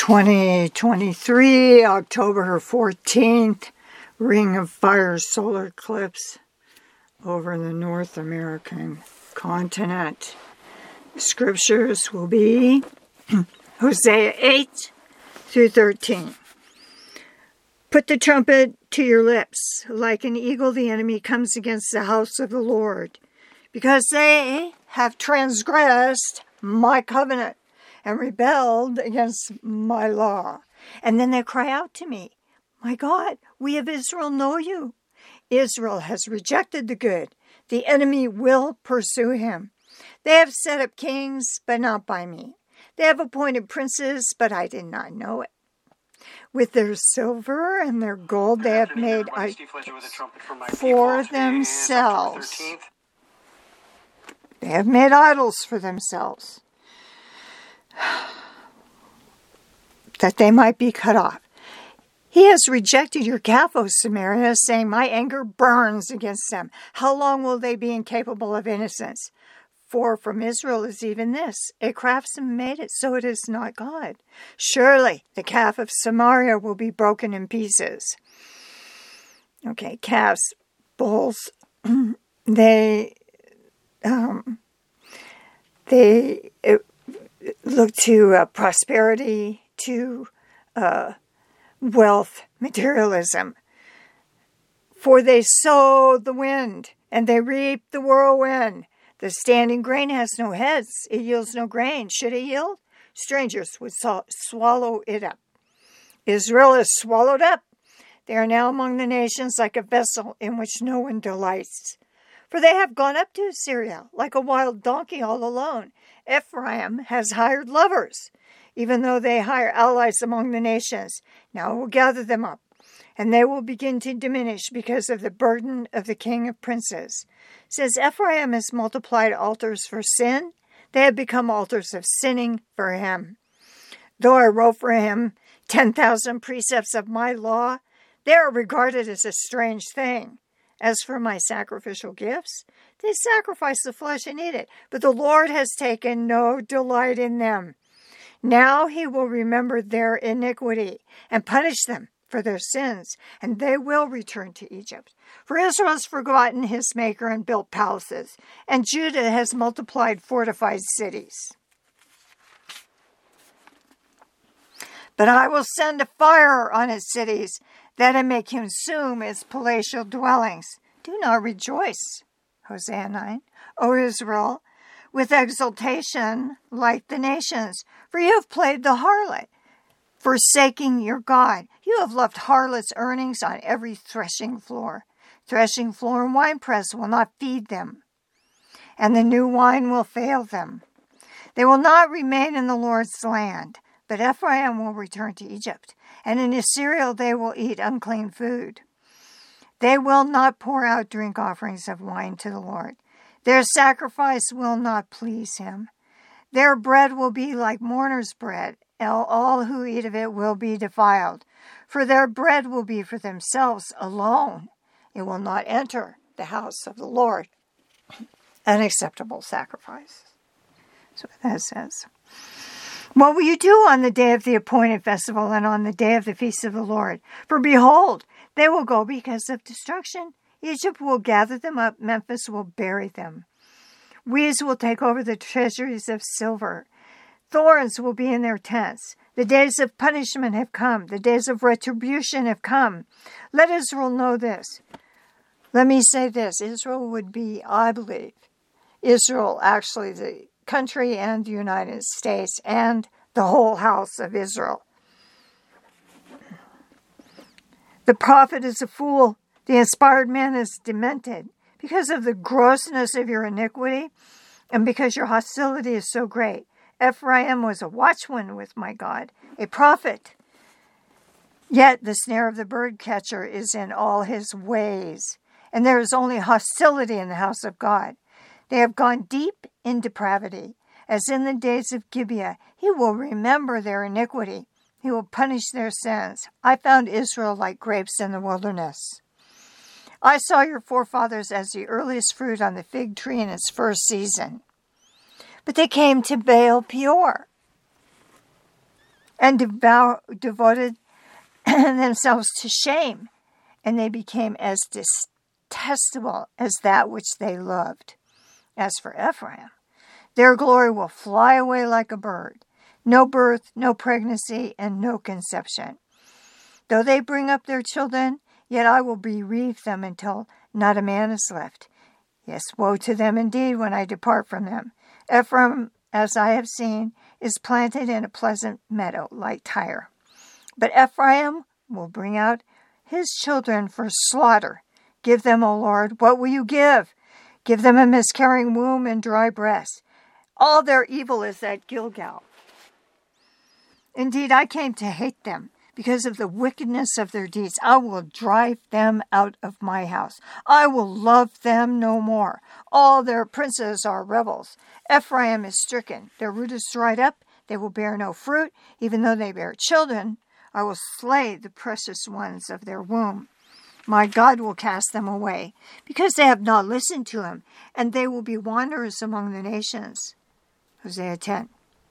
2023, October 14th, Ring of Fire solar eclipse over the North American continent. Scriptures will be Hosea 8 through 13. Put the trumpet to your lips. Like an eagle, the enemy comes against the house of the Lord, because they have transgressed my covenant and rebelled against my law. And then they cry out to me, my God, we of Israel know you. Israel has rejected the good. The enemy will pursue him. They have set up kings, but not by me. They have appointed princes, but I did not know it. With their silver and their gold, they have made idols for themselves. They have made idols for themselves, that they might be cut off. He has rejected your calf, O Samaria, saying, my anger burns against them. How long will they be incapable of innocence? For from Israel is even this, a craftsman made it, so it is not God. Surely the calf of Samaria will be broken in pieces. Okay, calves, bulls, they look to prosperity, to wealth, materialism. For they sow the wind, and they reap the whirlwind. The standing grain has no heads. It yields no grain. Should it yield? Strangers would swallow it up. Israel is swallowed up. They are now among the nations like a vessel in which no one delights. For they have gone up to Assyria like a wild donkey all alone. Ephraim has hired lovers, even though they hire allies among the nations. Now I will gather them up, and they will begin to diminish because of the burden of the king of princes. Since Ephraim has multiplied altars for sin, they have become altars of sinning for him. Though I wrote for him 10,000 precepts of my law, they are regarded as a strange thing. As for my sacrificial gifts, they sacrifice the flesh and eat it, but the Lord has taken no delight in them. Now he will remember their iniquity and punish them for their sins, and they will return to Egypt. For Israel has forgotten his maker and built palaces, and Judah has multiplied fortified cities. But I will send a fire on its cities, that it may consume its palatial dwellings. Do not rejoice, Hosea 9, O Israel, with exultation like the nations, for you have played the harlot, forsaking your God. You have left harlots' earnings on every threshing floor. Threshing floor and winepress will not feed them, and the new wine will fail them. They will not remain in the Lord's land, but Ephraim will return to Egypt, and in Assyria they will eat unclean food. They will not pour out drink offerings of wine to the Lord. Their sacrifice will not please him. Their bread will be like mourner's bread. All who eat of it will be defiled. For their bread will be for themselves alone. It will not enter the house of the Lord. An acceptable sacrifice. That's what that says. What will you do on the day of the appointed festival and on the day of the feast of the Lord? For behold, they will go because of destruction. Egypt will gather them up. Memphis will bury them. Weeds will take over the treasuries of silver. Thorns will be in their tents. The days of punishment have come. The days of retribution have come. Let Israel know this. Let me say this. Israel would be, I believe, Israel, actually the country and the United States and the whole house of Israel. The prophet is a fool. The inspired man is demented. Because of the grossness of your iniquity and because your hostility is so great. Ephraim was a watchman with my God, a prophet. Yet the snare of the birdcatcher is in all his ways, and there is only hostility in the house of God. They have gone deep in depravity, as in the days of Gibeah. He will remember their iniquity. He will punish their sins. I found Israel like grapes in the wilderness. I saw your forefathers as the earliest fruit on the fig tree in its first season. But they came to Baal Peor and devoted themselves to shame, and they became as detestable as that which they loved. As for Ephraim, their glory will fly away like a bird. No birth, no pregnancy, and no conception. Though they bring up their children, yet I will bereave them until not a man is left. Yes, woe to them indeed when I depart from them. Ephraim, as I have seen, is planted in a pleasant meadow like Tyre. But Ephraim will bring out his children for slaughter. Give them, O Lord, what will you give? Give them a miscarrying womb and dry breast. All their evil is at Gilgal. Indeed, I came to hate them because of the wickedness of their deeds. I will drive them out of my house. I will love them no more. All their princes are rebels. Ephraim is stricken. Their root is dried up. They will bear no fruit. Even though they bear children, I will slay the precious ones of their womb. My God will cast them away, because they have not listened to him, and they will be wanderers among the nations. Hosea 10.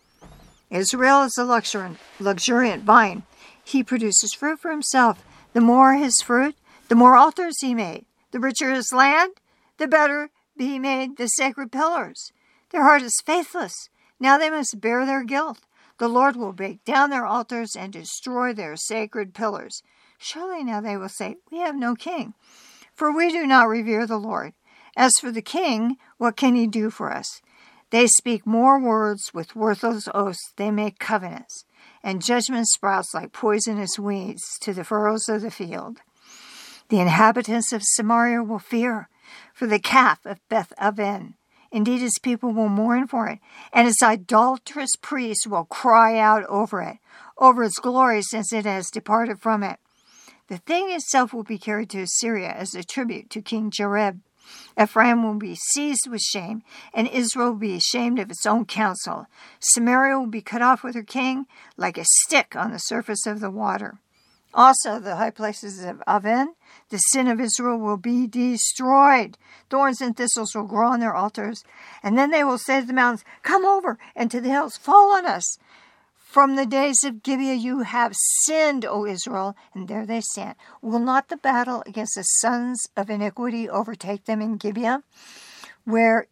Israel is a luxuriant vine. He produces fruit for himself. The more his fruit, the more altars he made. The richer his land, the better he made the sacred pillars. Their heart is faithless. Now they must bear their guilt. The Lord will break down their altars and destroy their sacred pillars. Surely now they will say, we have no king, for we do not revere the Lord. As for the king, what can he do for us? They speak more words with worthless oaths. They make covenants, and judgment sprouts like poisonous weeds to the furrows of the field. The inhabitants of Samaria will fear for the calf of Beth Aven. Indeed, its people will mourn for it, and its idolatrous priests will cry out over its glory, since it has departed from it. The thing itself will be carried to Assyria as a tribute to King Jareb. Ephraim will be seized with shame, and Israel will be ashamed of its own counsel. Samaria will be cut off with her king, like a stick on the surface of the water. Also, the high places of Aven, the sin of Israel, will be destroyed. Thorns and thistles will grow on their altars, and then they will say to the mountains, come over, and to the hills, fall on us. From the days of Gibeah you have sinned, O Israel, and there they stand. Will not the battle against the sons of iniquity overtake them in Gibeah? When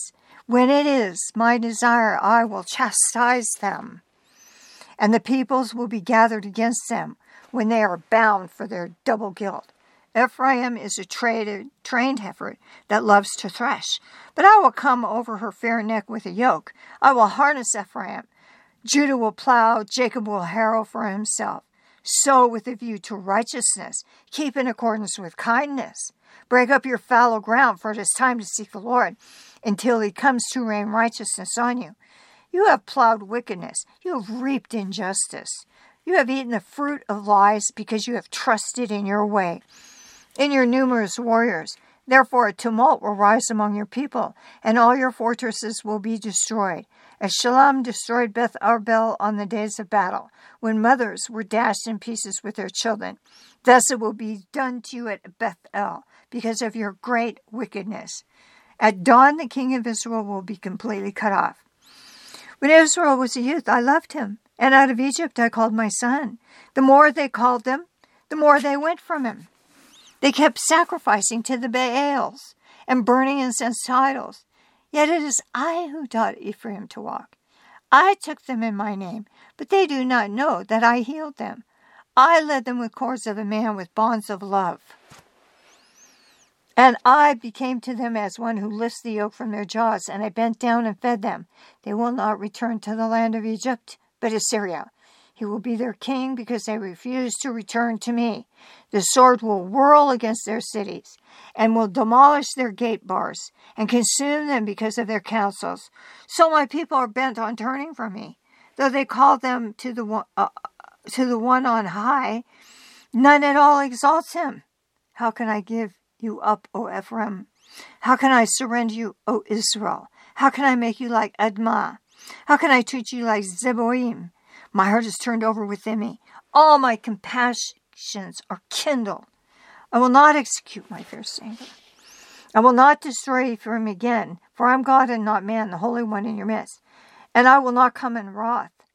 it is my desire, I will chastise them, and the peoples will be gathered against them when they are bound for their double guilt. Ephraim is a trained heifer that loves to thresh, but I will come over her fair neck with a yoke. I will harness Ephraim. Judah will plow, Jacob will harrow for himself. Sow with a view to righteousness. Keep in accordance with kindness. Break up your fallow ground, for it is time to seek the Lord until he comes to rain righteousness on you. You have plowed wickedness. You have reaped injustice. You have eaten the fruit of lies because you have trusted in your way, in your numerous warriors. Therefore a tumult will rise among your people, and all your fortresses will be destroyed. As Shalom destroyed Beth Arbel on the days of battle, when mothers were dashed in pieces with their children, thus it will be done to you at Beth El, because of your great wickedness. At dawn the king of Israel will be completely cut off. When Israel was a youth, I loved him, and out of Egypt I called my son. The more they called him, the more they went from him. They kept sacrificing to the Baals and burning incense to idols. Yet it is I who taught Ephraim to walk. I took them in my name, but they do not know that I healed them. I led them with cords of a man, with bonds of love. And I became to them as one who lifts the yoke from their jaws, and I bent down and fed them. They will not return to the land of Egypt, but Assyria. He will be their king because they refuse to return to me. The sword will whirl against their cities and will demolish their gate bars and consume them because of their counsels. So my people are bent on turning from me. Though they call them to the one on high, none at all exalts him. How can I give you up, O Ephraim? How can I surrender you, O Israel? How can I make you like Admah? How can I treat you like Zeboim? My heart is turned over within me. All my compassions are kindled. I will not execute my fierce anger. I will not destroy Ephraim again, for I am God and not man, the Holy One in your midst. And I will not come in wrath.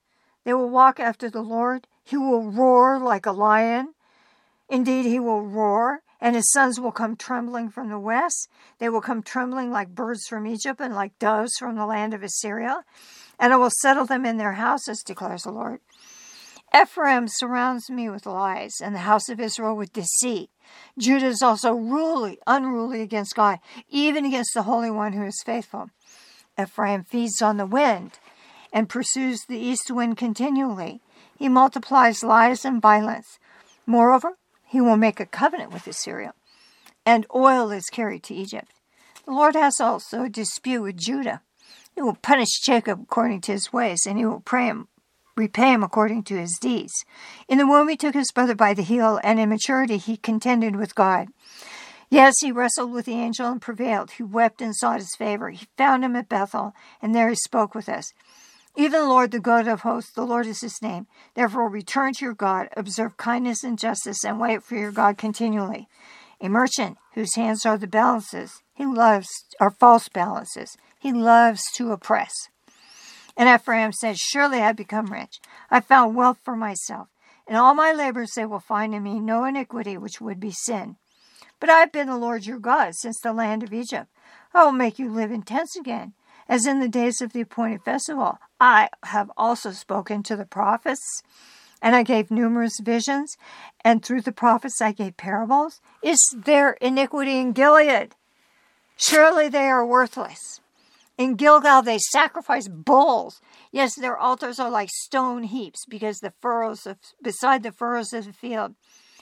They will walk after the Lord. He will roar like a lion. Indeed, he will roar, and his sons will come trembling from the west. They will come trembling like birds from Egypt and like doves from the land of Assyria. And I will settle them in their houses, declares the Lord. Ephraim surrounds me with lies, and the house of Israel with deceit. Judah is also unruly against God, even against the Holy One who is faithful. Ephraim feeds on the wind and pursues the east wind continually. He multiplies lies and violence. Moreover, he will make a covenant with Assyria, and oil is carried to Egypt. The Lord has also a dispute with Judah. He will punish Jacob according to his ways, and he will repay him according to his deeds. In the womb he took his brother by the heel, and in maturity he contended with God. Yes, he wrestled with the angel and prevailed. He wept and sought his favor. He found him at Bethel, and there he spoke with us. Even the Lord, the God of hosts, the Lord is his name. Therefore return to your God, observe kindness and justice, and wait for your God continually. A merchant whose hands are the balances, are false balances. He loves to oppress. And Ephraim says, surely I become rich. I found wealth for myself. In all my labors they will find in me no iniquity which would be sin. But I have been the Lord your God since the land of Egypt. I will make you live in tents again, as in the days of the appointed festival. I have also spoken to the prophets, and I gave numerous visions, and through the prophets I gave parables. Is there iniquity in Gilead? Surely they are worthless. In Gilgal they sacrifice bulls. Yes, their altars are like stone heaps, because beside the furrows of the field.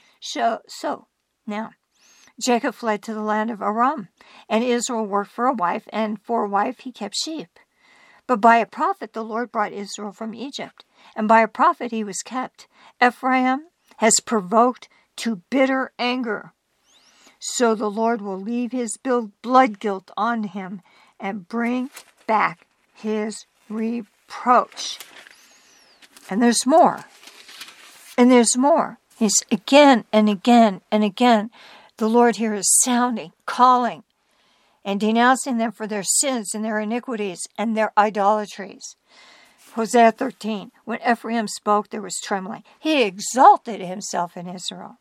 So now Jacob fled to the land of Aram, and Israel worked for a wife, and for a wife he kept sheep. But by a prophet the Lord brought Israel from Egypt, and by a prophet he was kept. Ephraim has provoked to bitter anger. So the Lord will leave his blood guilt on him and bring back his reproach. And there's more. And there's more. He's again and again and again. The Lord here is sounding, calling, and denouncing them for their sins and their iniquities and their idolatries. Hosea 13, when Ephraim spoke, there was trembling. He exalted himself in Israel.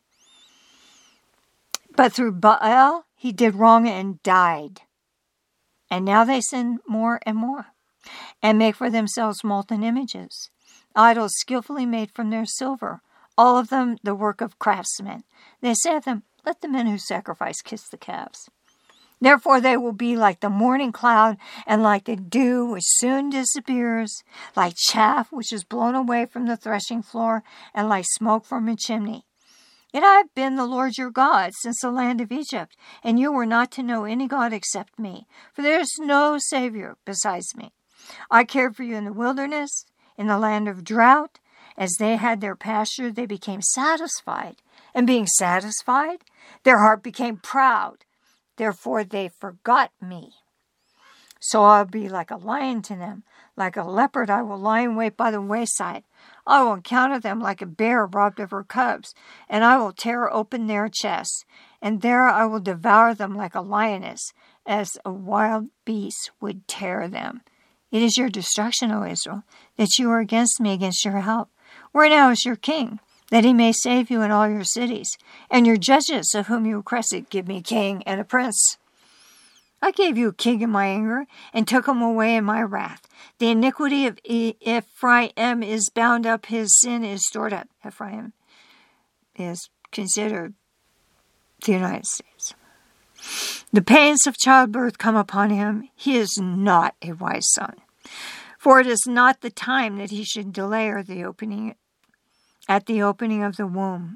But through Baal, he did wrong and died. And now they sin more and more, and make for themselves molten images, idols skillfully made from their silver, all of them the work of craftsmen. They say of them, let the men who sacrifice kiss the calves. Therefore they will be like the morning cloud, and like the dew which soon disappears, like chaff which is blown away from the threshing floor, and like smoke from a chimney. Yet I have been the Lord your God since the land of Egypt, and you were not to know any God except me, for there is no Savior besides me. I cared for you in the wilderness, in the land of drought. As they had their pasture, they became satisfied. And being satisfied, their heart became proud. Therefore they forgot me. So I'll be like a lion to them. Like a leopard I will lie in wait by the wayside. I will encounter them like a bear robbed of her cubs, and I will tear open their chests. And there I will devour them like a lioness, as a wild beast would tear them. It is your destruction, O Israel, that you are against me, against your help. Where now is your king, that he may save you in all your cities? And your judges, of whom you requested, give me a king and a prince. I gave you a king in my anger, and took him away in my wrath. The iniquity of Ephraim is bound up, his sin is stored up. Ephraim is considered the United States. The pains of childbirth come upon him. He is not a wise son. For it is not the time that he should delay at the opening of the womb.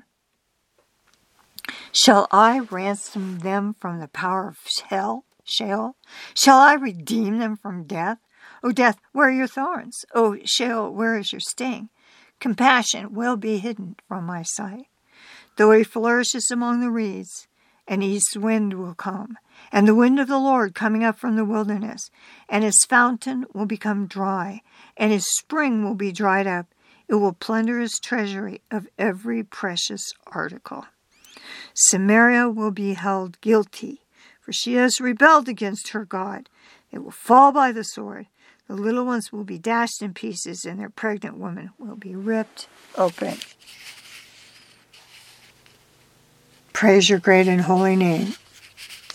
Shall I ransom them from the power of Sheol? Shall I redeem them from death? O death, where are your thorns? O Sheol, where is your sting? Compassion will be hidden from my sight. Though he flourishes among the reeds, an east wind will come, and the wind of the Lord coming up from the wilderness, and his fountain will become dry, and his spring will be dried up. It will plunder his treasury of every precious article. Samaria will be held guilty, for she has rebelled against her God. They will fall by the sword. The little ones will be dashed in pieces, and their pregnant women will be ripped open. Praise your great and holy name.